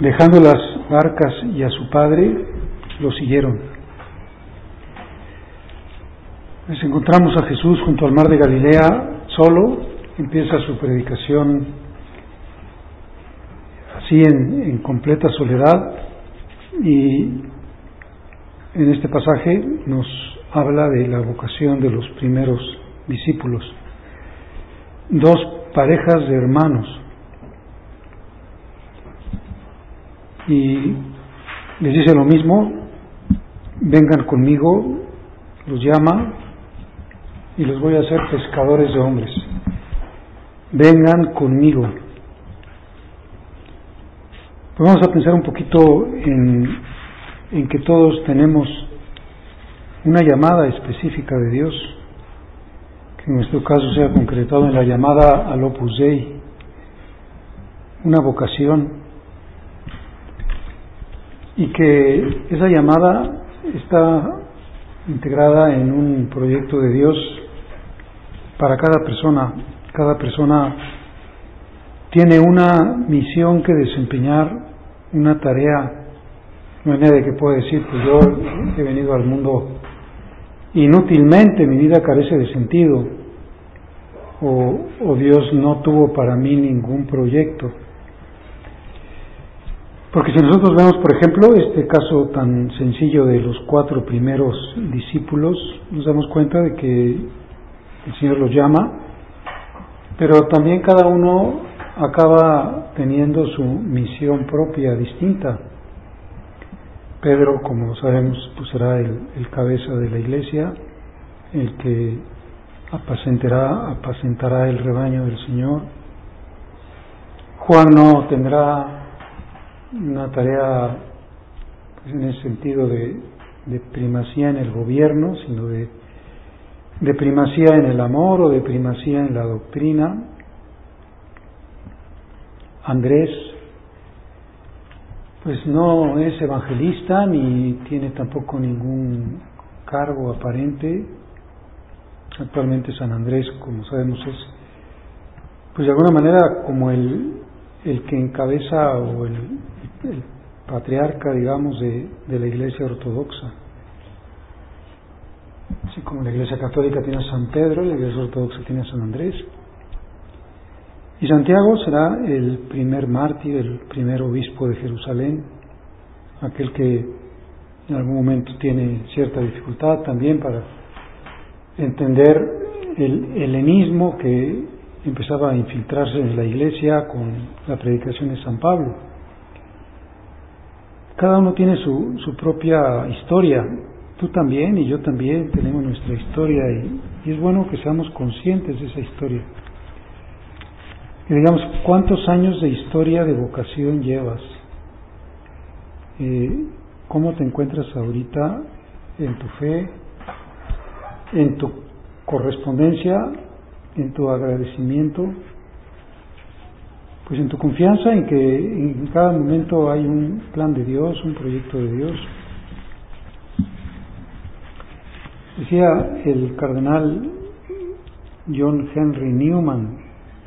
Dejando las barcas y a su padre, lo siguieron. Nos encontramos a Jesús junto al mar de Galilea, solo. Empieza su predicación así en completa soledad, y en este pasaje nos habla de la vocación de los primeros discípulos. Dos parejas de hermanos, y les dice lo mismo: vengan conmigo, los llama, y los voy a hacer pescadores de hombres. Vengan conmigo. Pues vamos a pensar un poquito en que todos tenemos una llamada específica de Dios, que en nuestro caso sea concretado en la llamada al Opus Dei, una vocación, y que esa llamada está integrada en un proyecto de Dios para cada persona. Cada persona tiene una misión que desempeñar, una tarea. No hay nadie que pueda decir: pues yo he venido al mundo inútilmente, mi vida carece de sentido, o Dios no tuvo para mí ningún proyecto. Porque si nosotros vemos, por ejemplo, este caso tan sencillo de los 4 primeros discípulos, nos damos cuenta de que el Señor los llama, pero también cada uno acaba teniendo su misión propia, distinta. Pedro, como sabemos, pues será el cabeza de la iglesia, el que apacentará el rebaño del Señor. Juan no tendrá una tarea, pues, en el sentido de primacía en el gobierno, sino de primacía en el amor o de primacía en la doctrina. Andrés, pues no es evangelista ni tiene tampoco ningún cargo aparente. Actualmente San Andrés, como sabemos, es, pues de alguna manera, como el que encabeza, o el patriarca, digamos, de la Iglesia ortodoxa. Así como la Iglesia católica tiene a San Pedro, la Iglesia ortodoxa tiene a San Andrés. Y Santiago será el primer mártir, el primer obispo de Jerusalén, aquel que en algún momento tiene cierta dificultad también para entender el helenismo que empezaba a infiltrarse en la iglesia con la predicación de San Pablo. Cada uno tiene su propia historia. Tú también y yo también tenemos nuestra historia, y es bueno que seamos conscientes de esa historia. Y digamos, ¿cuántos años de historia, de vocación llevas? ¿Cómo te encuentras ahorita en tu fe, en tu correspondencia, en tu agradecimiento? Pues en tu confianza en que en cada momento hay un plan de Dios, un proyecto de Dios. Decía el cardenal John Henry Newman: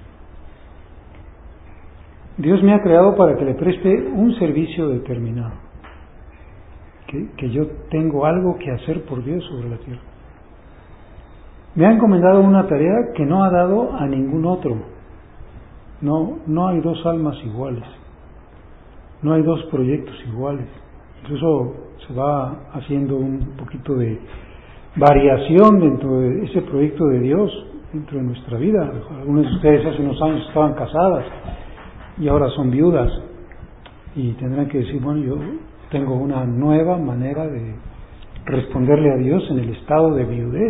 Dios me ha creado para que le preste un servicio determinado, que yo tengo algo que hacer por Dios sobre la tierra. Me ha encomendado una tarea que no ha dado a ningún otro. No hay 2 almas iguales, no hay 2 proyectos iguales. Incluso se va haciendo un poquito de variación dentro de ese proyecto de Dios, dentro de nuestra vida. Algunos de ustedes hace unos años estaban casadas y ahora son viudas, y tendrán que decir: bueno, yo tengo una nueva manera de responderle a Dios en el estado de viudez.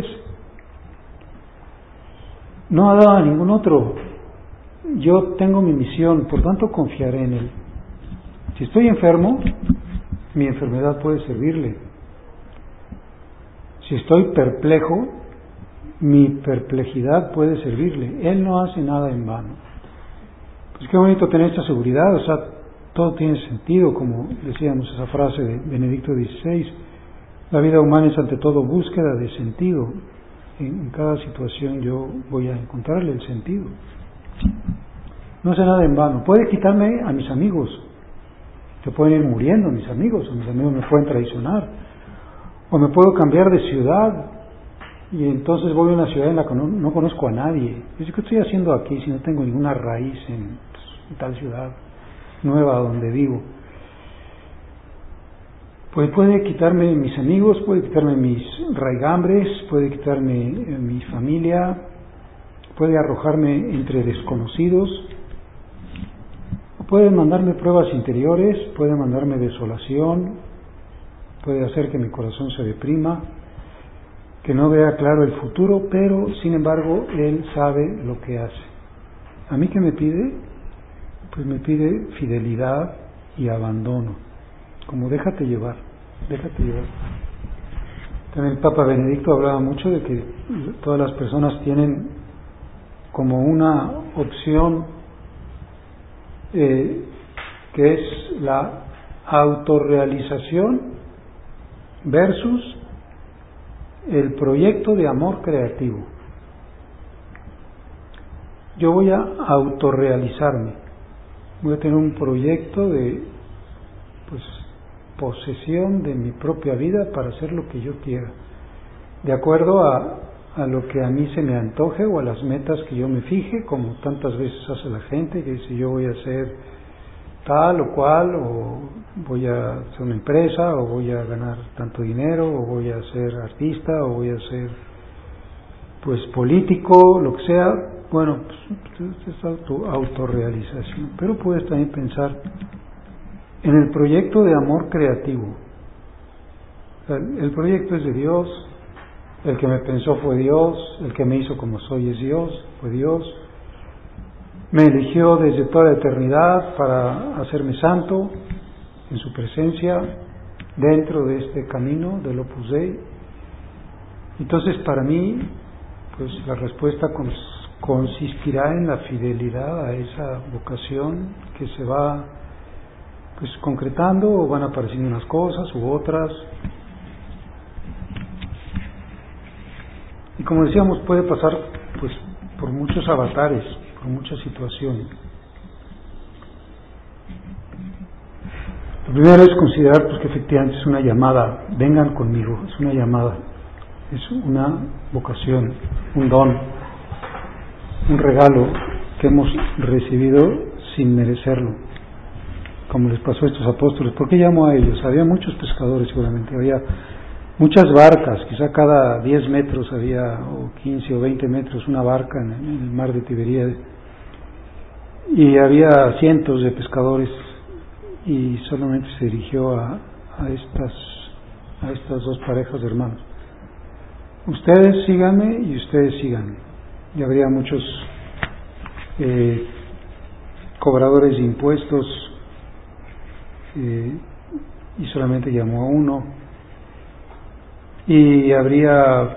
No ha dado a ningún otro. Yo tengo mi misión, por tanto confiaré en Él. Si estoy enfermo, mi enfermedad puede servirle. Si estoy perplejo, mi perplejidad puede servirle. Él no hace nada en vano. Pues qué bonito tener esta seguridad. O sea, todo tiene sentido, como decíamos esa frase de Benedicto XVI: la vida humana es ante todo búsqueda de sentido. En cada situación yo voy a encontrarle el sentido. No hace nada en vano. Puede quitarme a mis amigos, Se pueden ir muriendo mis amigos, o mis amigos me pueden traicionar, o me puedo cambiar de ciudad y entonces voy a una ciudad en la que no conozco a nadie. ¿Qué estoy haciendo aquí si no tengo ninguna raíz en tal ciudad nueva donde vivo? Pues puede quitarme mis amigos, puede quitarme mis raigambres, puede quitarme mi familia, puede arrojarme entre desconocidos, puede mandarme pruebas interiores, puede mandarme desolación, puede hacer que mi corazón se deprima, que no vea claro el futuro, pero sin embargo Él sabe lo que hace. ¿A mí qué me pide? Pues me pide fidelidad y abandono, como déjate llevar. También el Papa Benedicto hablaba mucho de que todas las personas tienen como una opción que es la autorrealización versus el proyecto de amor creativo. Yo voy a autorrealizarme, voy a tener un proyecto de posesión de mi propia vida para hacer lo que yo quiera, de acuerdo a lo que a mí se me antoje o a las metas que yo me fije, como tantas veces hace la gente, que dice yo voy a hacer tal o cual, o voy a hacer una empresa, o voy a ganar tanto dinero, o voy a ser artista, o voy a ser político, lo que sea. Bueno, es autorrealización, pero puedes también pensar en el proyecto de amor creativo. O sea, el proyecto es de Dios, el que me pensó fue Dios, el que me hizo como soy es Dios, fue Dios. Me eligió desde toda la eternidad para hacerme santo en su presencia, dentro de este camino del Opus Dei. Entonces, para mí, la respuesta consistirá en la fidelidad a esa vocación que se va concretando, o van apareciendo unas cosas u otras. Y como decíamos, puede pasar por muchos avatares, por muchas situaciones. Lo primero es considerar que efectivamente es una llamada, vengan conmigo, es una llamada, es una vocación, un don, un regalo que hemos recibido sin merecerlo, como les pasó a estos apóstoles. ¿Por qué llamo a ellos? Había muchos pescadores seguramente, había muchas barcas, quizá cada 10 metros había, o 15 o 20 metros, una barca en el mar de Tiberíades, y había cientos de pescadores, y solamente se dirigió a estas dos parejas de hermanos: ustedes síganme y ustedes síganme. Y habría muchos cobradores de impuestos, y solamente llamó a uno, y habría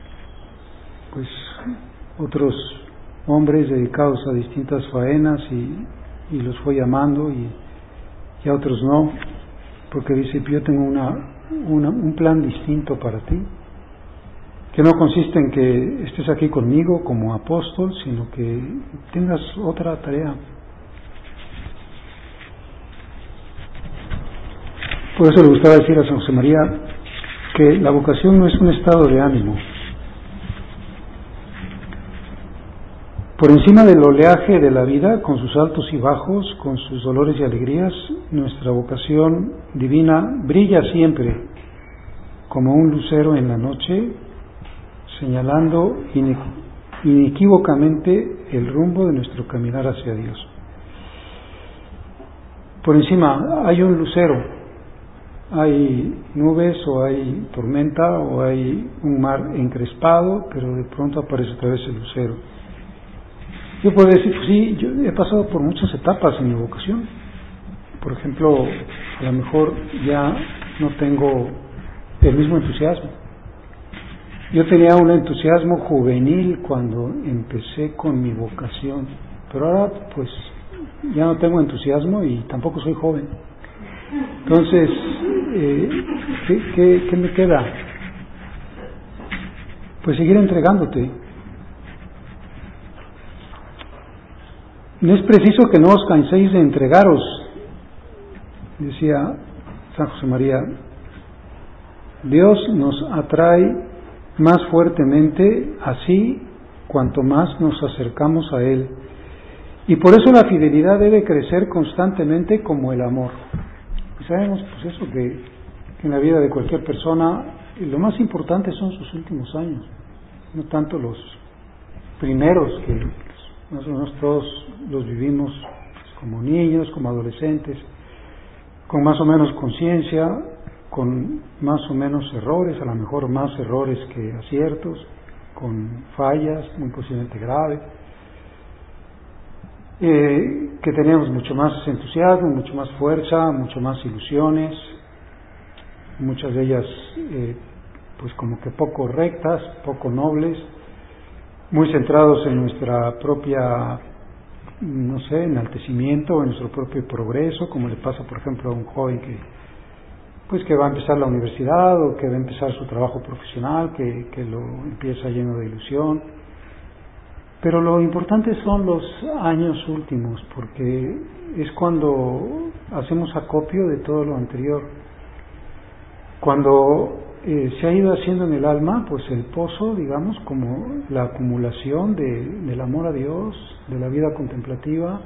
otros hombres dedicados a distintas faenas, y los fue llamando, y a otros no, porque dice: yo tengo un plan distinto para ti, que no consiste en que estés aquí conmigo como apóstol, sino que tengas otra tarea. Por eso le gustaba decir a San José María que la vocación no es un estado de ánimo. Por encima del oleaje de la vida, con sus altos y bajos, con sus dolores y alegrías, nuestra vocación divina brilla siempre como un lucero en la noche, señalando inequívocamente el rumbo de nuestro caminar hacia Dios. Por encima hay un lucero, hay nubes, o hay tormenta, o hay un mar encrespado, pero de pronto aparece otra vez el lucero. Yo puedo decir, sí, yo he pasado por muchas etapas en mi vocación. Por ejemplo, a lo mejor ya no tengo el mismo entusiasmo. Yo tenía un entusiasmo juvenil cuando empecé con mi vocación, pero ahora ya no tengo entusiasmo y tampoco soy joven. Entonces, ¿qué me queda? Seguir entregándote. No es preciso que no os canséis de entregaros, Decía San José María, Dios nos atrae más fuertemente así cuanto más nos acercamos a Él. Y por eso la fidelidad debe crecer constantemente como el amor. Y sabemos pues eso, que en la vida de cualquier persona lo más importante son sus últimos años, no tanto los primeros, que más o menos todos los vivimos como niños, como adolescentes, con más o menos conciencia, con más o menos errores, a lo mejor más errores que aciertos, con fallas muy posiblemente graves, que tenemos mucho más entusiasmo, mucho más fuerza, mucho más ilusiones, muchas de ellas pues como que poco rectas, poco nobles, muy centrados en nuestra propia, no sé, enaltecimiento, en nuestro propio progreso, como le pasa por ejemplo a un joven que va a empezar la universidad o que va a empezar su trabajo profesional, que lo empieza lleno de ilusión. Pero lo importante son los años últimos, porque es cuando hacemos acopio de todo lo anterior. Cuando se ha ido haciendo en el alma, pues el pozo, digamos, como la acumulación del amor a Dios, de la vida contemplativa,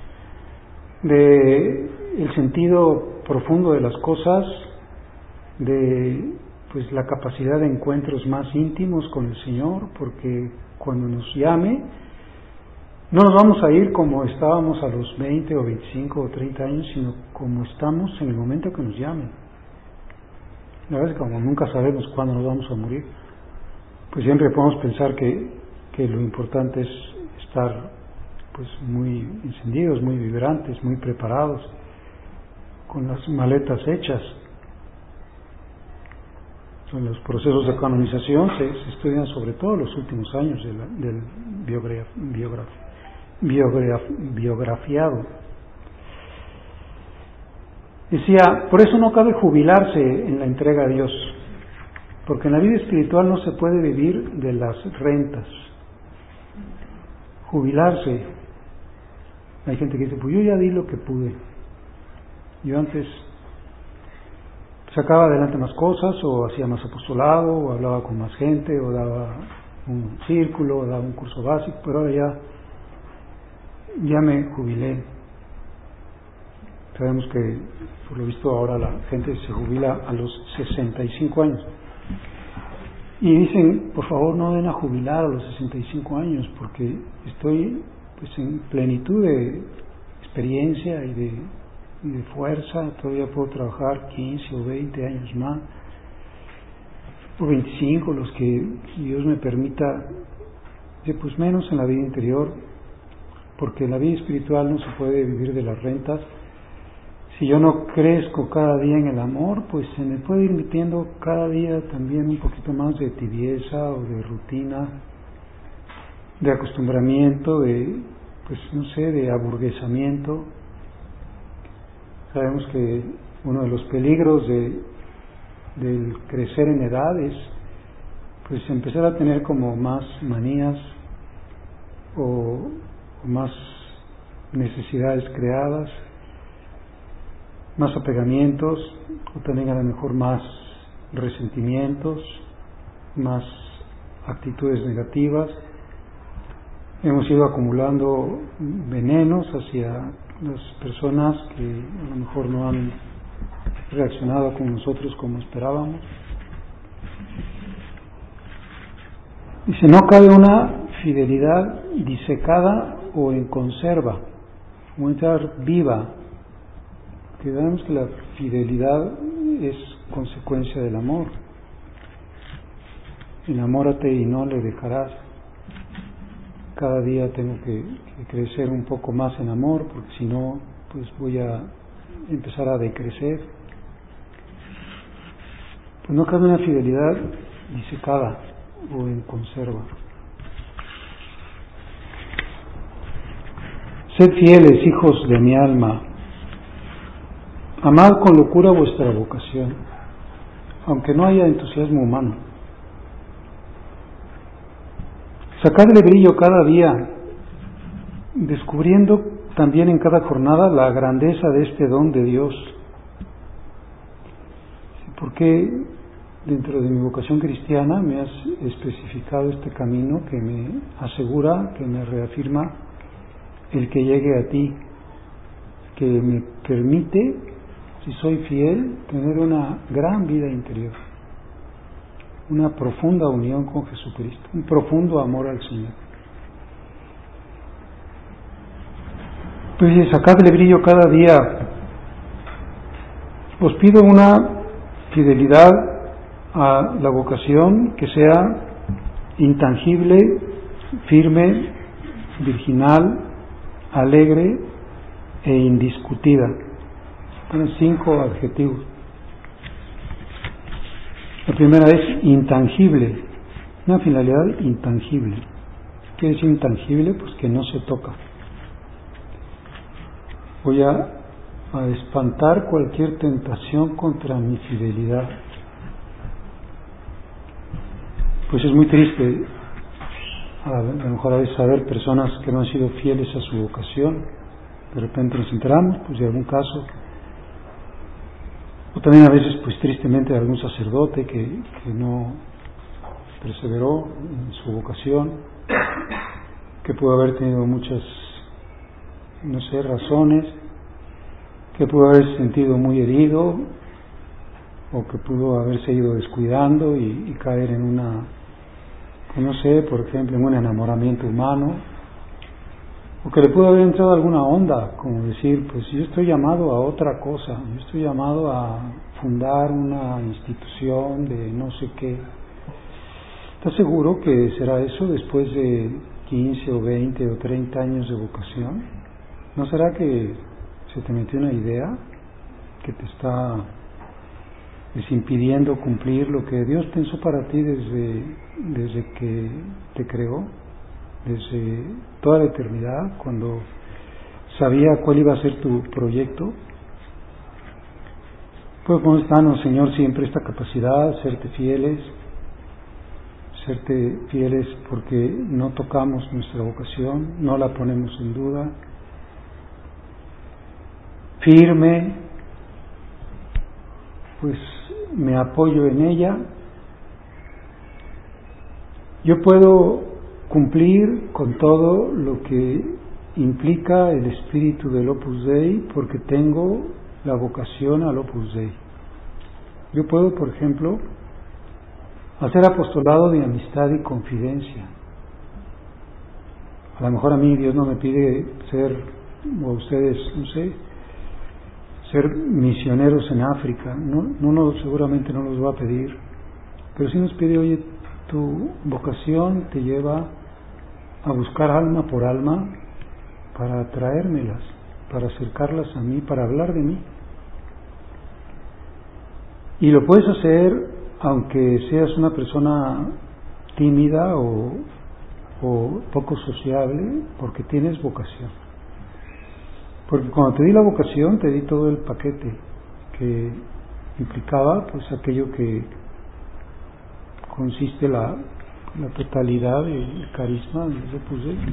de el sentido profundo de las cosas, de pues la capacidad de encuentros más íntimos con el Señor, porque cuando nos llame no nos vamos a ir como estábamos a los 20 o 25 o 30 años, sino como estamos en el momento que nos llame. La verdad es que como nunca sabemos cuándo nos vamos a morir, pues siempre podemos pensar que lo importante es estar pues muy encendidos, muy vibrantes, muy preparados, con las maletas hechas. En los procesos de canonización se estudian sobre todo los últimos años del biografiado. Decía, por eso no cabe jubilarse en la entrega a Dios, porque en la vida espiritual no se puede vivir de las rentas. Jubilarse, hay gente que dice, pues yo ya di lo que pude, yo antes sacaba adelante más cosas, o hacía más apostolado, o hablaba con más gente, o daba un círculo, o daba un curso básico, pero ahora ya me jubilé. Sabemos que, por lo visto, ahora la gente se jubila a los 65 años. Y dicen, por favor, no den a jubilar a los 65 años, porque estoy pues en plenitud de experiencia y de fuerza, todavía puedo trabajar 15 o 20 años más, o 25, los que Dios me permita, pues menos en la vida interior, porque en la vida espiritual no se puede vivir de las rentas. Si yo no crezco cada día en el amor, pues se me puede ir metiendo cada día también un poquito más de tibieza o de rutina, de acostumbramiento, de aburguesamiento. Sabemos que uno de los peligros del crecer en edad es pues empezar a tener como más manías o más necesidades creadas, más apegamientos, o también a lo mejor más resentimientos, más actitudes negativas. Hemos ido acumulando venenos hacia las personas que a lo mejor no han reaccionado con nosotros como esperábamos. Dice, no cabe una fidelidad disecada o en conserva, o entrar viva, que vemos que la fidelidad es consecuencia del amor. Enamórate y no le dejarás. Cada día tengo que crecer un poco más en amor, porque si no, pues voy a empezar a decrecer. Pues no cabe una fidelidad disecada o en conserva. Sed fieles, hijos de mi alma, amad con locura vuestra vocación, aunque no haya entusiasmo humano. Sacadle brillo cada día, descubriendo también en cada jornada la grandeza de este don de Dios, ¿por qué dentro de mi vocación cristiana me has especificado este camino que me asegura, que me reafirma el que llegue a ti, que me permite, si soy fiel, tener una gran vida interior, una profunda unión con Jesucristo, un profundo amor al Señor? Pues sacadle brillo cada día. Os pido una fidelidad a la vocación que sea intangible, firme, virginal, alegre e indiscutida. Son 5 adjetivos. La primera es intangible, una finalidad intangible. ¿Qué es intangible? Pues que no se toca. Voy a espantar cualquier tentación contra mi fidelidad. Pues es muy triste a lo mejor a veces saber personas que no han sido fieles a su vocación. De repente nos enteramos pues de algún caso, o también a veces pues tristemente de algún sacerdote que no perseveró en su vocación, que pudo haber tenido muchas, no sé, razones, que pudo haberse sentido muy herido, o que pudo haberse ido descuidando y caer en una, no sé, por ejemplo, en un enamoramiento humano, o que le pudo haber entrado alguna onda, como decir, pues yo estoy llamado a otra cosa, yo estoy llamado a fundar una institución de no sé qué. ¿Estás seguro que será eso después de 15 o 20 o 30 años de vocación? ¿No será que se te metió una idea que te está impidiendo cumplir lo que Dios pensó para ti desde que te creó, desde toda la eternidad, cuando sabía cuál iba a ser tu proyecto? Pues podemos darnos, Señor, siempre esta capacidad, serte fieles porque no tocamos nuestra vocación, no la ponemos en duda, firme, pues me apoyo en ella. Yo puedo cumplir con todo lo que implica el espíritu del Opus Dei porque tengo la vocación al Opus Dei. Yo puedo, por ejemplo, hacer apostolado de amistad y confidencia. A lo mejor a mí Dios no me pide ser, o a ustedes, no sé, ser misioneros en África, seguramente no los va a pedir, pero sí nos pide, oye, tu vocación te lleva a buscar alma por alma para traérmelas, para acercarlas a mí, para hablar de mí. Y lo puedes hacer aunque seas una persona tímida o poco sociable, porque tienes vocación. Porque cuando te di la vocación, te di todo el paquete que implicaba pues aquello que consiste la totalidad del carisma del Opus Dei.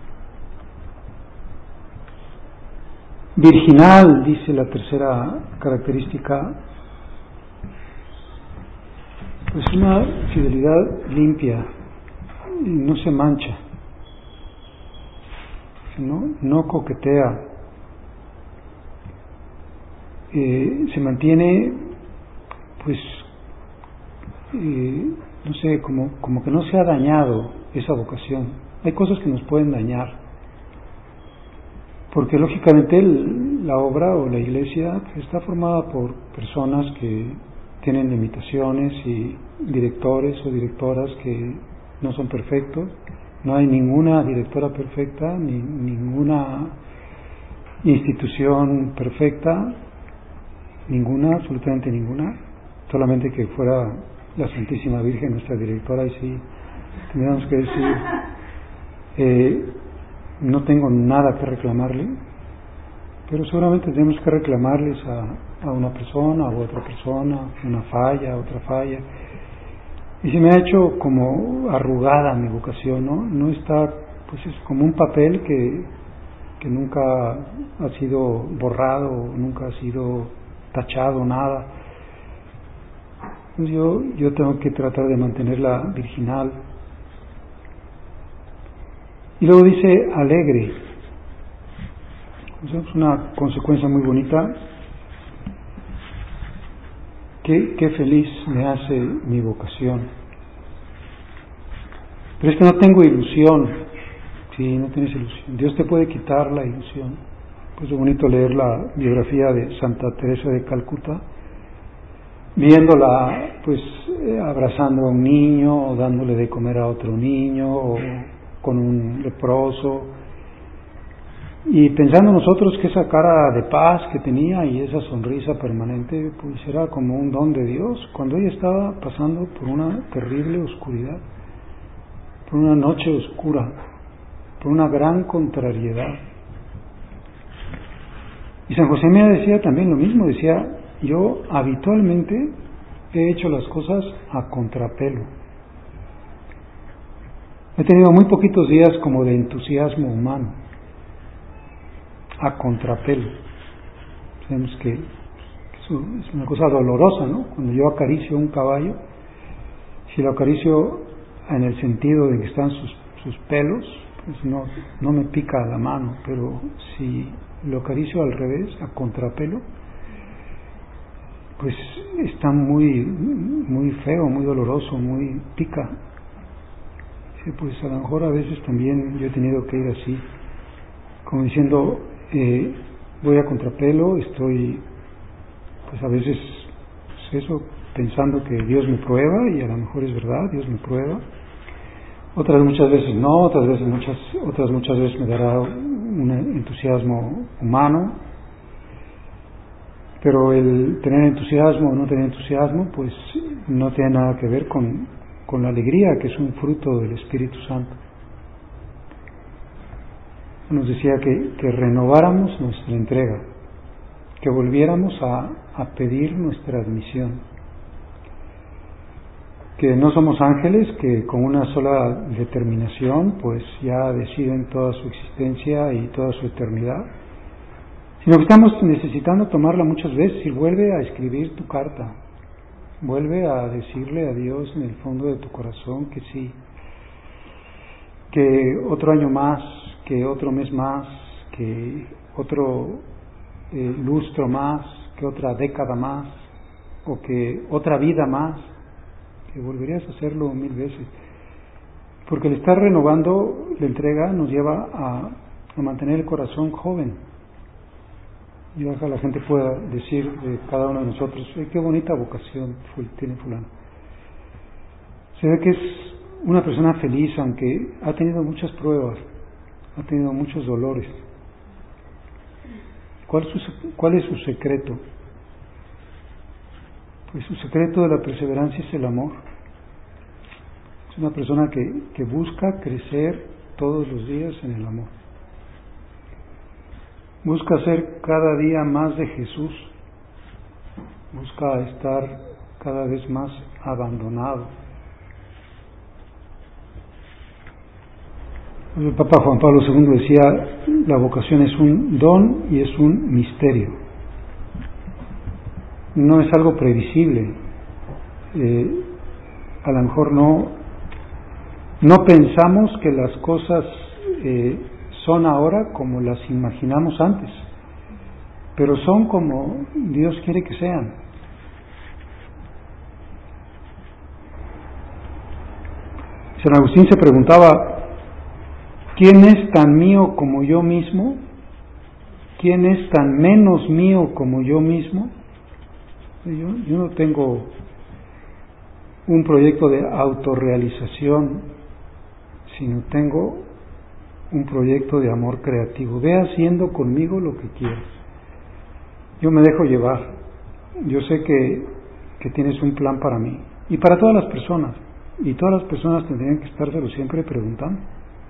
Virginal, dice la tercera característica, pues una fidelidad limpia, no se mancha, no coquetea, se mantiene pues no sé, como que no se ha dañado esa vocación. Hay cosas que nos pueden dañar, porque lógicamente la obra o la iglesia está formada por personas que tienen limitaciones y directores o directoras que no son perfectos. No hay ninguna directora perfecta, ni ninguna institución perfecta, ninguna, absolutamente ninguna, solamente que fuera la Santísima Virgen nuestra directora, y sí tendríamos que decir, no tengo nada que reclamarle, pero seguramente tenemos que reclamarles a una persona o otra persona, una falla, otra falla. Y se me ha hecho como arrugada mi vocación, no está, pues es como un papel que nunca ha sido borrado, nunca ha sido tachado, nada. Entonces yo tengo que tratar de mantenerla virginal. Y luego dice alegre. Es una consecuencia muy bonita. Qué feliz me hace mi vocación. Pero es que no tengo ilusión. Sí, no tienes ilusión. Dios te puede quitar la ilusión. Pues es bonito leer la biografía de Santa Teresa de Calcuta, viéndola pues abrazando a un niño, o dándole de comer a otro niño, o con un leproso, y pensando nosotros que esa cara de paz que tenía y esa sonrisa permanente pues era como un don de Dios, cuando ella estaba pasando por una terrible oscuridad, por una noche oscura, por una gran contrariedad. Y San José Mía decía también lo mismo, decía: yo habitualmente he hecho las cosas a contrapelo. He tenido muy poquitos días como de entusiasmo humano, a contrapelo. Sabemos que eso es una cosa dolorosa, ¿no? Cuando yo acaricio un caballo, si lo acaricio en el sentido de que están sus pelos, pues no me pica la mano, pero si lo acaricio al revés, a contrapelo, pues está muy feo, muy doloroso, muy pica. Sí, pues a lo mejor a veces también yo he tenido que ir así, como diciendo, voy a contrapelo, estoy pues a veces pues eso, pensando que Dios me prueba, y a lo mejor es verdad, Dios me prueba. Otras muchas veces no, otras muchas veces me dará un entusiasmo humano. Pero el tener entusiasmo o no tener entusiasmo pues no tiene nada que ver con la alegría, que es un fruto del Espíritu Santo. Nos decía que renováramos nuestra entrega, que volviéramos a pedir nuestra admisión, que no somos ángeles que con una sola determinación pues ya deciden toda su existencia y toda su eternidad, sino que estamos necesitando tomarla muchas veces. Y vuelve a escribir tu carta, vuelve a decirle a Dios en el fondo de tu corazón que sí, que otro año más, que otro mes más, que otro lustro más, que otra década más, o que otra vida más, que volverías a hacerlo 1000 veces, porque el estar renovando la entrega nos lleva a mantener el corazón joven. Y ojalá la gente pueda decir de cada uno de nosotros: qué bonita vocación tiene fulano. Se ve que es una persona feliz, aunque ha tenido muchas pruebas, ha tenido muchos dolores. ¿Cuál es su secreto? Pues su secreto de la perseverancia es el amor. Es una persona que busca crecer todos los días en el amor. Busca ser cada día más de Jesús. Busca estar cada vez más abandonado. El Papa Juan Pablo II decía: la vocación es un don y es un misterio. No es algo previsible. A lo mejor no pensamos que las cosas son ahora como las imaginamos antes, pero son como Dios quiere que sean. San Agustín se preguntaba: ¿quién es tan mío como yo mismo? ¿Quién es tan menos mío como yo mismo? Yo no tengo un proyecto de autorrealización, sino tengo un proyecto de amor creativo. Ve haciendo conmigo lo que quieras. Yo me dejo llevar. Yo sé que tienes un plan para mí y para todas las personas, y todas las personas tendrían que estárselo siempre preguntando.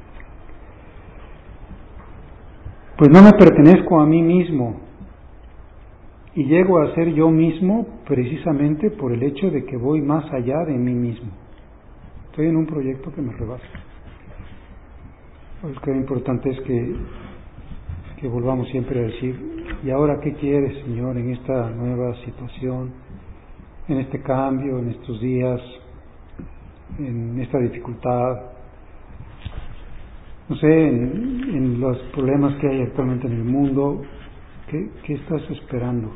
Pues no me pertenezco a mí mismo, y llego a ser yo mismo precisamente por el hecho de que voy más allá de mí mismo. Estoy en un proyecto que me rebasa. Pues que lo importante es que volvamos siempre a decir: ¿y ahora qué quieres, Señor, en esta nueva situación, en este cambio, en estos días, en esta dificultad, no sé, en los problemas que hay actualmente en el mundo? ¿Qué estás esperando?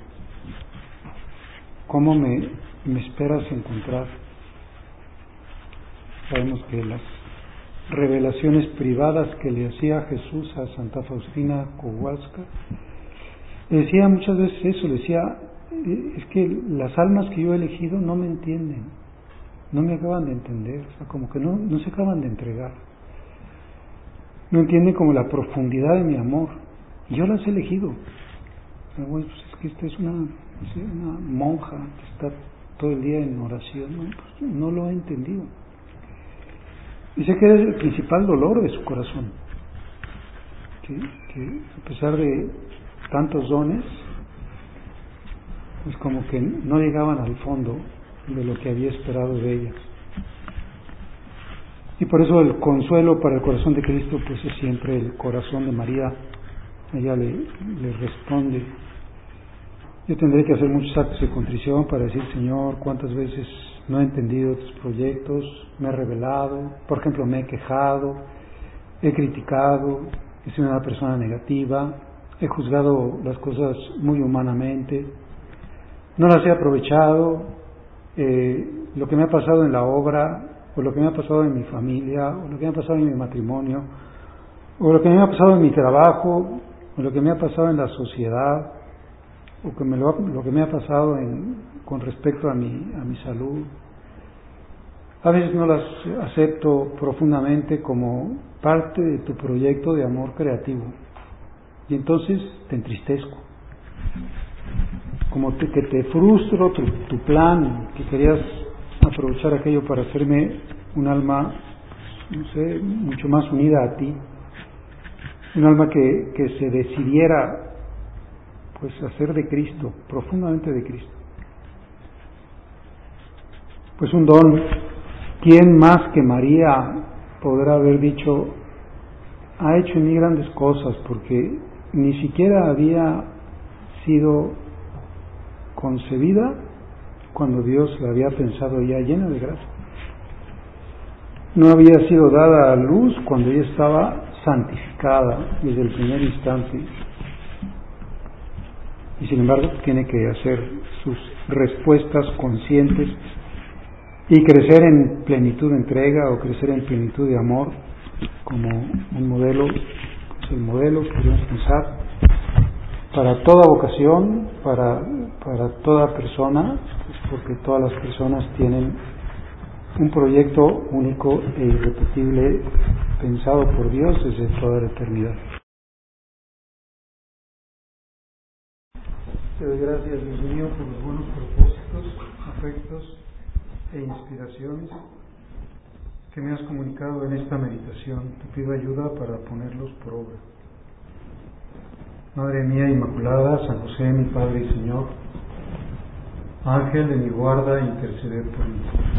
¿Cómo me esperas encontrar? Sabemos que las revelaciones privadas que le hacía Jesús a Santa Faustina Kowalska, le decía muchas veces eso, le decía, es que las almas que yo he elegido no me entienden, no me acaban de entender, o sea, como que no se acaban de entregar, no entienden como la profundidad de mi amor, y yo las he elegido. Pero bueno, pues es que esta es una monja que está todo el día en oración, pues no lo he entendido. Dice que es el principal dolor de su corazón, que a pesar de tantos dones, pues como que no llegaban al fondo de lo que había esperado de ellas. Y por eso el consuelo para el corazón de Cristo pues es siempre el corazón de María. Ella le responde: yo tendré que hacer muchos actos de contrición para decir, Señor, cuántas veces no he entendido tus proyectos, me he rebelado, por ejemplo, me he quejado, he criticado, he sido una persona negativa, he juzgado las cosas muy humanamente, no las he aprovechado, lo que me ha pasado en la obra, o lo que me ha pasado en mi familia, o lo que me ha pasado en mi matrimonio, o lo que me ha pasado en mi trabajo, o lo que me ha pasado en la sociedad, o lo que me ha pasado con respecto a mi salud. A veces no las acepto profundamente como parte de tu proyecto de amor creativo, y entonces te entristezco, como que te frustro tu plan, que querías aprovechar aquello para hacerme un alma, no sé, mucho más unida a ti, un alma que se decidiera pues hacer de Cristo, profundamente de Cristo. Pues un don. ¿Quién más que María podrá haber dicho, ha hecho en mí grandes cosas? Porque ni siquiera había sido concebida cuando Dios la había pensado ya llena de gracia. No había sido dada a luz cuando ella estaba santificada desde el primer instante. Y sin embargo tiene que hacer sus respuestas conscientes y crecer en plenitud de entrega o crecer en plenitud de amor como un modelo, pues el modelo podemos pensar para toda vocación, para toda persona, pues porque todas las personas tienen un proyecto único e irrepetible pensado por Dios desde toda la eternidad. Te doy gracias, Dios mío, por los buenos propósitos, afectos e inspiraciones que me has comunicado en esta meditación. Te pido ayuda para ponerlos por obra. Madre mía Inmaculada, San José, mi Padre y Señor, Ángel de mi guarda, interceded por mí.